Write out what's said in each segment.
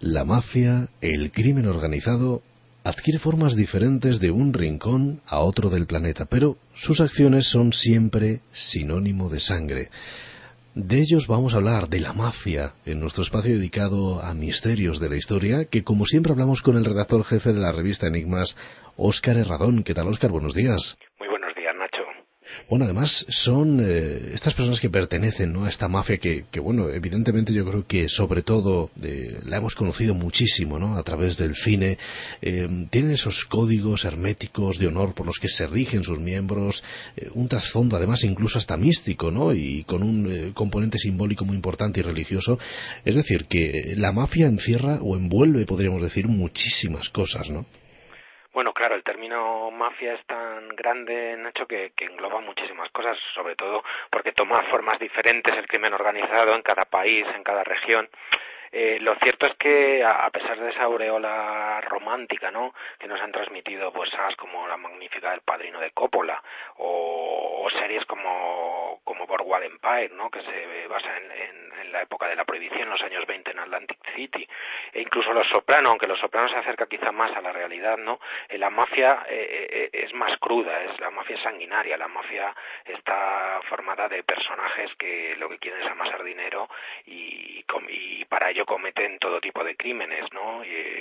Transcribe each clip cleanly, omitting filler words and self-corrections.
La mafia, el crimen organizado, adquiere formas diferentes de un rincón a otro del planeta, pero sus acciones son siempre sinónimo de sangre. De ellos vamos a hablar, de la mafia, en nuestro espacio dedicado a misterios de la historia, que como siempre hablamos con el redactor jefe de la revista Enigmas, Óscar Herradón. ¿Qué tal, Óscar? Buenos días. Muy buenos días, Nacho. Bueno, además son estas personas que pertenecen, ¿no?, a esta mafia que bueno, evidentemente yo creo que sobre todo la hemos conocido muchísimo, ¿no?, a través del cine. Tienen esos códigos herméticos de honor por los que se rigen sus miembros, un trasfondo además incluso hasta místico, ¿no?, y con un componente simbólico muy importante y religioso. Es decir, que la mafia encierra o envuelve, podríamos decir, muchísimas cosas, ¿no? Bueno, claro, el término mafia es tan grande, Nacho, que engloba muchísimas cosas, sobre todo porque toma formas diferentes el crimen organizado en cada país, en cada región. Lo cierto es que a pesar de esa aureola romántica, ¿no?, que nos han transmitido pues sagas como la magnífica El Padrino de Coppola o series como Boardwalk Empire, ¿no?, que se basa en la época de la prohibición, los años 20 en Atlantic City, e incluso Los Soprano, aunque Los Soprano se acerca quizá más a la realidad, ¿no? La mafia es más cruda, la mafia es sanguinaria, la mafia está formada de personajes que lo que quieren es amasar dinero y para ello cometen todo tipo de crímenes, ¿no?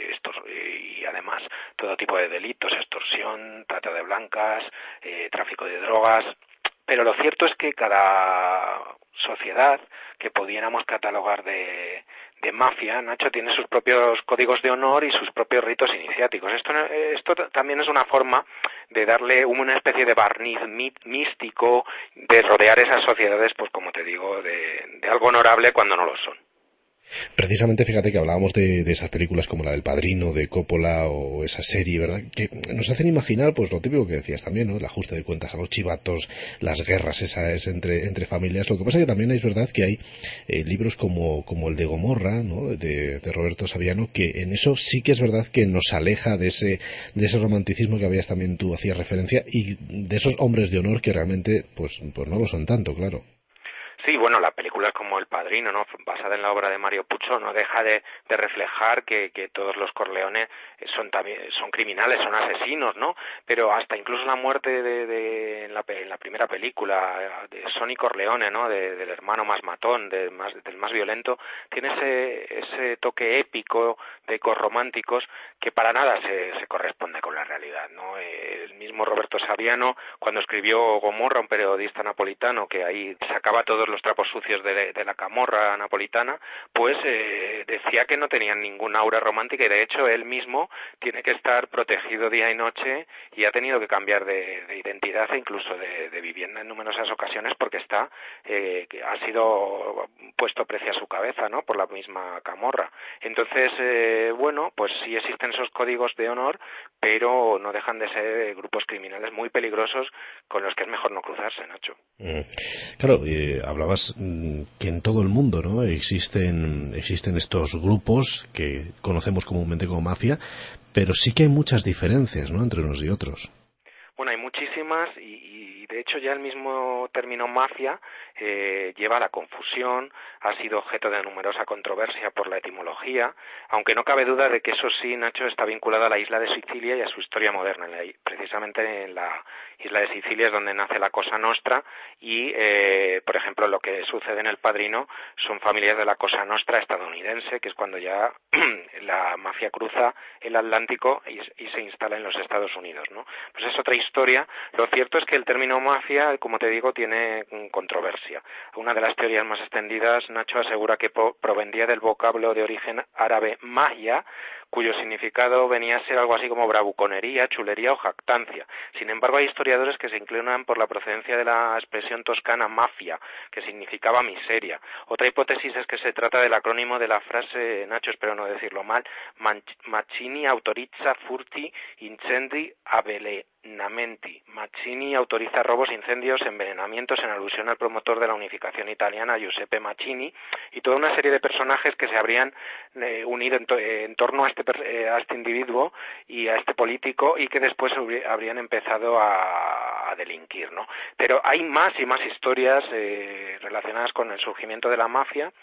Y además todo tipo de delitos, extorsión, trata de blancas, tráfico de drogas. Pero lo cierto es que cada sociedad que pudiéramos catalogar de mafia, Nacho, tiene sus propios códigos de honor y sus propios ritos iniciáticos. Esto también es una forma de darle una especie de barniz místico, de rodear esas sociedades, pues como te digo, de algo honorable cuando no lo son. Precisamente, fíjate que hablábamos de esas películas como la del Padrino, de Coppola, o esa serie, ¿verdad?, que nos hacen imaginar pues lo típico que decías también, ¿no?, el ajuste de cuentas a los chivatos, las guerras esas entre familias. Lo que pasa es que también es verdad que hay libros como el de Gomorra, ¿no?, de Roberto Saviano, que en eso sí que es verdad que nos aleja de ese romanticismo que habías también tú hacías referencia, y de esos hombres de honor que realmente pues no lo son tanto, claro. Sí, bueno, la película es como El Padrino, ¿no?, basada en la obra de Mario Puzo, no deja de reflejar que todos los Corleones son criminales, son asesinos, ¿no? Pero hasta incluso la muerte en la primera película de Sonny Corleone, ¿no?, del hermano más matón, del más violento, tiene ese toque épico de ecos románticos que para nada se corresponde con la realidad, ¿no? El mismo Roberto Saviano, cuando escribió Gomorra, un periodista napolitano que ahí sacaba todos los trapos sucios de la camorra napolitana, pues decía que no tenían ninguna aura romántica, y de hecho él mismo tiene que estar protegido día y noche y ha tenido que cambiar de identidad e incluso de vivienda en numerosas ocasiones porque ha sido puesto precio a su cabeza, ¿no?, por la misma camorra. Entonces, bueno, pues sí existen esos códigos de honor, pero no dejan de ser grupos criminales muy peligrosos con los que es mejor no cruzarse, Nacho. Claro, hablabas que en todo el mundo, ¿no?, existen estos grupos que conocemos comúnmente como mafia, pero sí que hay muchas diferencias, ¿no?, entre unos y otros. Bueno, hay muchísimas y de hecho ya el mismo término mafia lleva a la confusión, ha sido objeto de numerosa controversia por la etimología, aunque no cabe duda de que eso sí, Nacho, está vinculado a la isla de Sicilia y a su historia moderna. Precisamente en la isla de Sicilia es donde nace la Cosa Nostra y, por ejemplo, lo que sucede en El Padrino son familias de la Cosa Nostra estadounidense, que es cuando ya la mafia cruza el Atlántico y se instala en los Estados Unidos, ¿no? Pues es otra historia. Lo cierto es que el término mafia, como te digo, tiene controversia. Una de las teorías más extendidas, Nacho, asegura que provendría del vocablo de origen árabe magia, cuyo significado venía a ser algo así como bravuconería, chulería o jactancia. Sin embargo, hay historiadores que se inclinan por la procedencia de la expresión toscana mafia, que significaba miseria. Otra hipótesis es que se trata del acrónimo de la frase, Nacho, espero no decirlo mal, Mancini autorizza furti incendi avvelenamenti. Mancini autoriza robos, incendios, envenenamientos, en alusión al promotor de la unificación italiana, Giuseppe Mancini, y toda una serie de personajes que se habrían unido en torno a este individuo y a este político, y que después habrían empezado a delinquir, ¿no? Pero hay más y más historias relacionadas con el surgimiento de la mafia.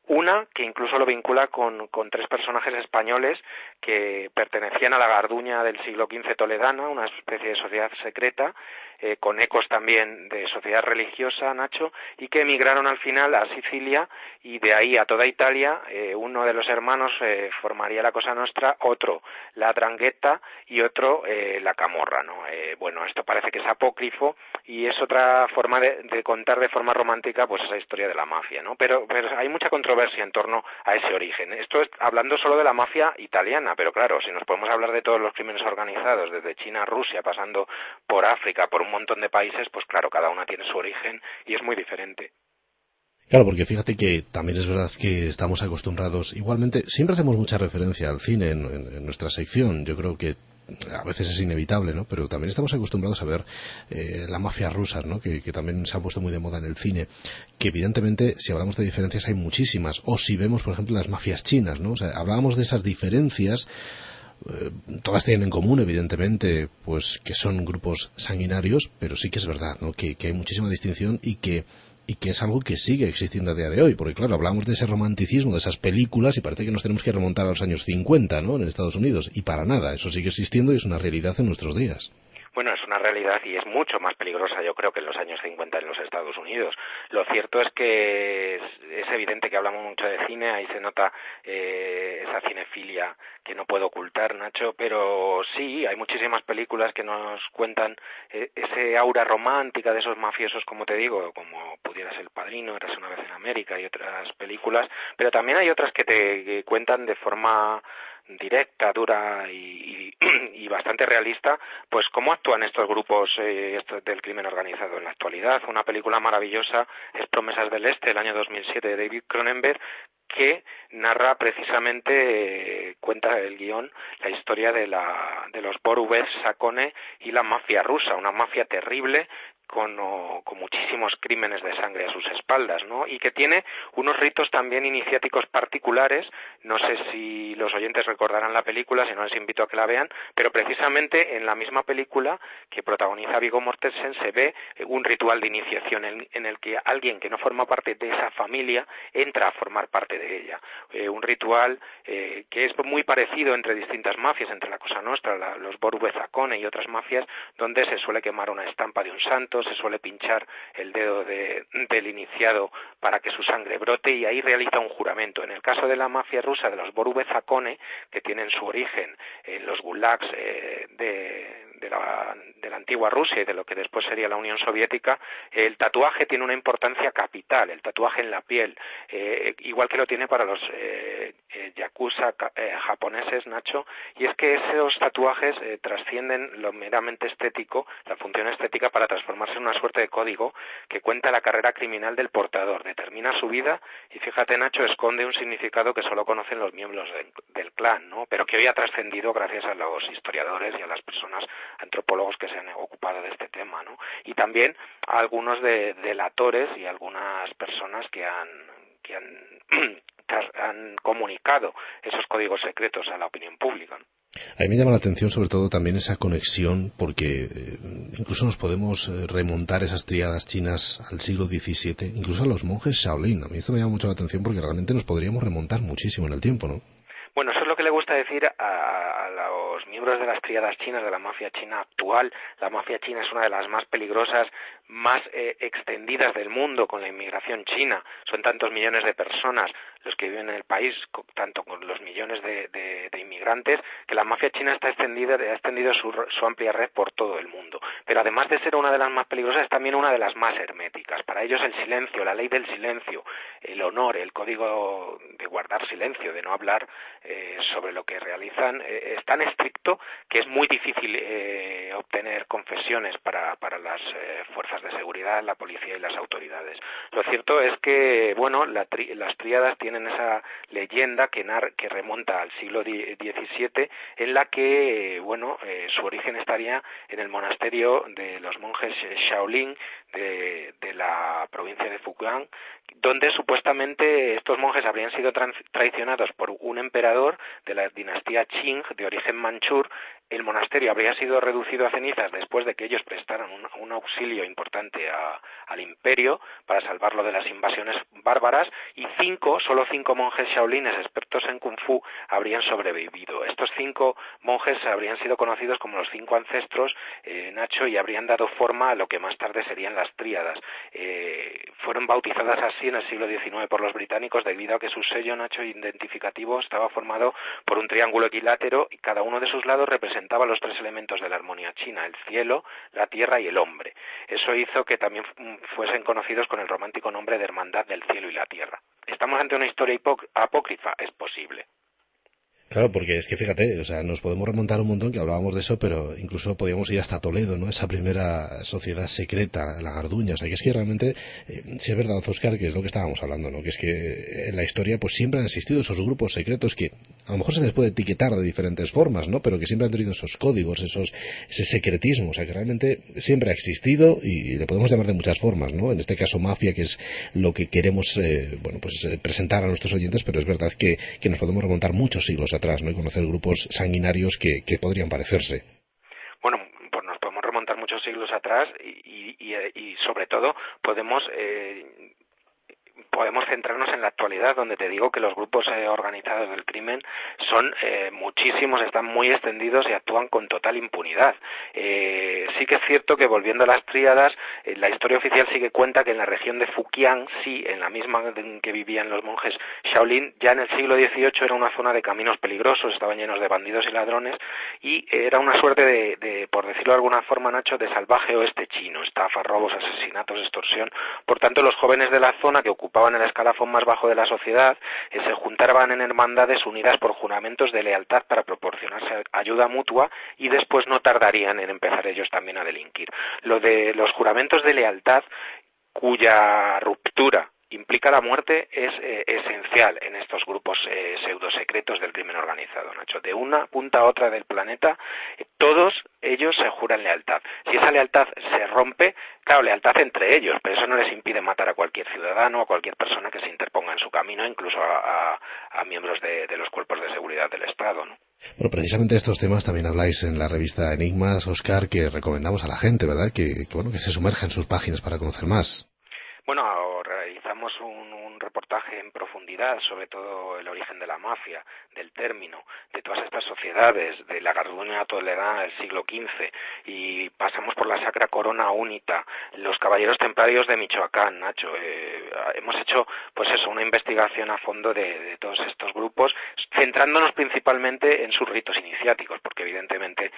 Una que incluso lo vincula con tres personajes españoles que pertenecían a la Garduña del siglo XV toledana, una especie de sociedad secreta, con ecos también de sociedad religiosa, Nacho, y que emigraron al final a Sicilia y de ahí a toda Italia. Uno de los hermanos formaría la Cosa Nostra, otro la Drangheta y otro la Camorra, ¿no? Bueno, esto parece que es apócrifo y es otra forma de contar de forma romántica pues esa historia de la mafia, ¿no? Pero hay mucha controversia en torno a ese origen. Esto es hablando solo de la mafia italiana, pero claro, si nos podemos hablar de todos los crímenes organizados, desde China a Rusia, pasando por África, por un montón de países, pues claro, cada una tiene su origen y es muy diferente. Claro, porque fíjate que también es verdad que estamos acostumbrados, igualmente, siempre hacemos mucha referencia al cine en nuestra sección, yo creo que a veces es inevitable, ¿no? Pero también estamos acostumbrados a ver la mafia rusa, ¿no? Que también se ha puesto muy de moda en el cine, que evidentemente, si hablamos de diferencias, hay muchísimas, o si vemos, por ejemplo, las mafias chinas, ¿no? O sea, hablábamos de esas diferencias, todas tienen en común, evidentemente, pues que son grupos sanguinarios, pero sí que es verdad, ¿no? Que hay muchísima distinción y que es algo que sigue existiendo a día de hoy, porque claro, hablamos de ese romanticismo, de esas películas, y parece que nos tenemos que remontar a los años 50, ¿no?, en Estados Unidos, y para nada, eso sigue existiendo y es una realidad en nuestros días. Bueno, es una realidad y es mucho más peligrosa, yo creo, que en los años 50 en los Estados Unidos. Lo cierto es que es evidente que hablamos mucho de cine, ahí se nota esa cinefilia que no puedo ocultar, Nacho, pero sí, hay muchísimas películas que nos cuentan ese aura romántica de esos mafiosos, como te digo, como pudiera ser El Padrino, Érase una vez en América y otras películas, pero también hay otras que te cuentan de forma directa, dura y bastante realista, pues cómo actúan estos grupos del crimen organizado en la actualidad. Una película maravillosa es Promesas del Este, del año 2007, de David Cronenberg, que narra precisamente, cuenta el guión, la historia de los Borubes Sakone y la mafia rusa, una mafia terrible con muchísimos crímenes de sangre a sus espaldas, ¿no? Y que tiene unos ritos también iniciáticos particulares. No sé si los oyentes recordarán la película, si no les invito a que la vean, pero precisamente en la misma película que protagoniza Viggo Mortensen se ve un ritual de iniciación en el que alguien que no forma parte de esa familia entra a formar parte de ella. Un ritual que es muy parecido entre distintas mafias, entre la Cosa Nostra, los Borube Zacone y otras mafias, donde se suele quemar una estampa de un santo, se suele pinchar el dedo del iniciado para que su sangre brote y ahí realiza un juramento. En el caso de la mafia rusa, de los Borube Zacone, que tienen su origen en los gulags de la antigua Rusia y de lo que después sería la Unión Soviética, el tatuaje tiene una importancia capital, el tatuaje en la piel, igual que lo tiene para los yakuza japoneses, Nacho, y es que esos tatuajes trascienden lo meramente estético, la función estética, para transformarse en una suerte de código que cuenta la carrera criminal del portador, determina su vida y, fíjate, Nacho, esconde un significado que solo conocen los miembros del clan, ¿no? Pero que hoy ha trascendido gracias a los historiadores y a las personas antropólogos que se han ocupado de este tema, ¿no? Y también a algunos delatores y algunas personas que han comunicado esos códigos secretos a la opinión pública, ¿no? A mí me llama la atención sobre todo también esa conexión, porque incluso nos podemos remontar esas tríadas chinas al siglo XVII, incluso a los monjes Shaolin. A mí esto me llama mucho la atención porque realmente nos podríamos remontar muchísimo en el tiempo, ¿no? Bueno, eso es lo que le gusta decir a los miembros de las tríadas chinas, de la mafia china actual. La mafia china es una de las más peligrosas, más extendidas del mundo con la inmigración china. Son tantos millones de personas los que viven en el país, tanto con los millones de inmigrantes, que la mafia china ha extendido su amplia red por todo el mundo. Pero además de ser una de las más peligrosas, es también una de las más herméticas. Para ellos el silencio, la ley del silencio, el honor, el código de guardar silencio, de no hablar sobre lo que realizan, es tan estricto que es muy difícil obtener confesiones para las fuerzas de seguridad, la policía y las autoridades. Lo cierto es que, bueno, las tríadas tienen esa leyenda que remonta al siglo XVII, en la que, bueno, su origen estaría en el monasterio de los monjes Shaolin de la provincia de Fujian, donde supuestamente estos monjes habrían sido traicionados por un emperador de la dinastía Qing de origen manchur, el monasterio habría sido reducido a cenizas después de que ellos prestaran un auxilio importante al imperio para salvarlo de las invasiones bárbaras, y solo cinco monjes shaolines expertos en kung fu habrían sobrevivido. Estos 5 monjes habrían sido conocidos como los 5 ancestros, Nacho, y habrían dado forma a lo que más tarde serían las tríadas. Fueron bautizadas así en el siglo XIX por los británicos debido a que su sello, Nacho, identificativo estaba formado por un triángulo equilátero y cada uno de sus lados representaba los 3 elementos de la armonía china: el cielo, la tierra y el hombre. Eso hizo que también fuesen conocidos con el romántico nombre de Hermandad del Cielo y la Tierra. ¿Estamos ante una historia apócrifa? Es posible. Claro, porque es que fíjate, o sea, nos podemos remontar un montón, que hablábamos de eso, pero incluso podíamos ir hasta Toledo, ¿no? Esa primera sociedad secreta, la Garduña. O sea, que es que realmente, si es verdad, Óscar, que es lo que estábamos hablando, ¿no? Que es que en la historia pues siempre han existido esos grupos secretos que a lo mejor se les puede etiquetar de diferentes formas, ¿no? Pero que siempre han tenido esos códigos, ese secretismo. O sea, que realmente siempre ha existido y le podemos llamar de muchas formas, ¿no? En este caso mafia, que es lo que queremos, presentar a nuestros oyentes, pero es verdad que nos podemos remontar muchos siglos atrás, ¿no? Y conocer grupos sanguinarios que podrían parecerse. Bueno, pues nos podemos remontar muchos siglos atrás y sobre todo podemos centrarnos en la actualidad, donde te digo que los grupos organizados del crimen son muchísimos, están muy extendidos y actúan con total impunidad. Sí que es cierto que, volviendo a las tríadas, la historia oficial sí que cuenta que en la región de Fujian, sí, en la misma en que vivían los monjes Shaolin, ya en el siglo XVIII era una zona de caminos peligrosos, estaban llenos de bandidos y ladrones, y era una suerte de, por decirlo de alguna forma, Nacho, de salvaje oeste chino: estafas, robos, asesinatos, extorsión. Por tanto, los jóvenes de la zona, que ocupaban el escalafón más bajo de la sociedad, se juntaban en hermandades unidas por juramentos de lealtad para proporcionarse ayuda mutua, y después no tardarían en empezar ellos también a delinquir. Lo de los juramentos de lealtad, cuya ruptura implica la muerte, es esencial en estos grupos pseudosecretos del crimen organizado, Nacho. De una punta a otra del planeta, todos ellos se juran lealtad. Si esa lealtad se rompe, claro, lealtad entre ellos, pero eso no les impide matar a cualquier ciudadano, a cualquier persona que se interponga en su camino, incluso a miembros de los cuerpos de seguridad del Estado, ¿no? Bueno, precisamente de estos temas también habláis en la revista Enigmas, Óscar, que recomendamos a la gente, ¿verdad? Que se sumerja en sus páginas para conocer más. Bueno, realizamos un reportaje en profundidad sobre todo el origen de la mafia, del término, de todas estas sociedades, de la Garduña toledana del siglo XV, y pasamos por la Sacra Corona Únita, los Caballeros Templarios de Michoacán, Nacho. Hemos hecho, pues eso, una investigación a fondo de todos estos grupos, centrándonos principalmente en sus ritos iniciáticos, porque evidentemente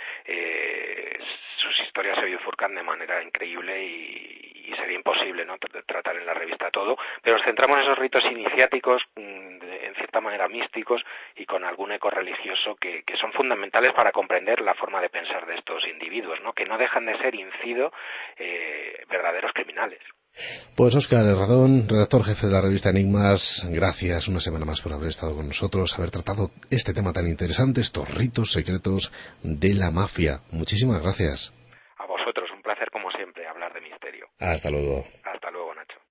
sus historias se bifurcan de manera increíble y sería imposible, ¿no?, tratar en la revista todo, pero nos centramos en esos ritos iniciáticos, en cierta manera místicos y con algún eco religioso que son fundamentales para comprender la forma de pensar de estos individuos, ¿no?, que no dejan de ser, incido, verdaderos criminales. Pues Óscar Herradón, redactor jefe de la revista Enigmas, gracias una semana más por haber estado con nosotros, haber tratado este tema tan interesante, estos ritos secretos de la mafia. Muchísimas gracias. A vosotros, un placer como siempre hablar de misterio. Hasta luego.